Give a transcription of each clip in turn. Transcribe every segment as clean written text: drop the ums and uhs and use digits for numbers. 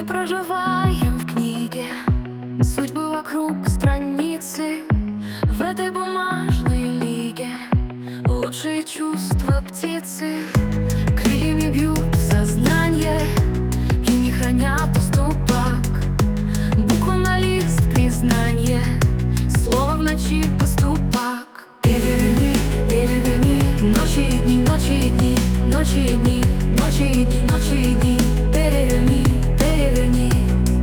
Мы проживаем в книге судьбы вокруг страницы. В этой бумажной лиге лучшие чувства птицы. Крыльями бьют в сознание и не хранят уступок. Буквы на лист признание, слово в ночи поступок. Переверни, переверни, ночи и дни, ночи и дни, ночи и дни, ночи и дни, ночи и дни. Переверни, переверни.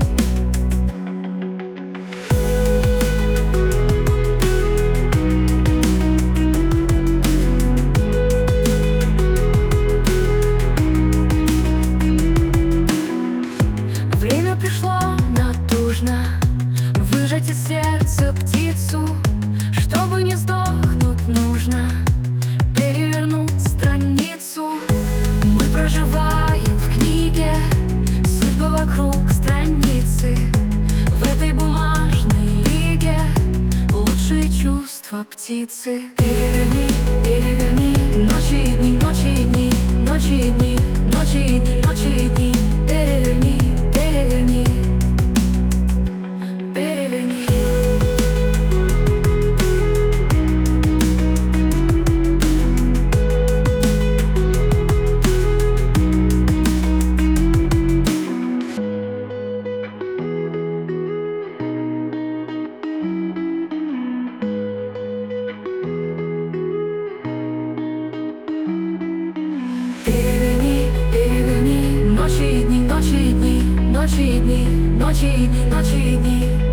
Время пришло натужно выжать из сердца птицу. Чтобы не сдохнуть, нужно перевернуть страницу. Мы проживаем в книге судьбы вокруг страницы. В этой бумажной лиге лучшие чувства птицы. Переверни, переверни, ночи и дни, ночи и дни, ночи и дни, ночи и дни, ночи и дни. Переверни, переверни, переверни. Переверни, переверни, ночи и дни, ночи и дни, ночи и дни, ночи и дни, ночи и дни.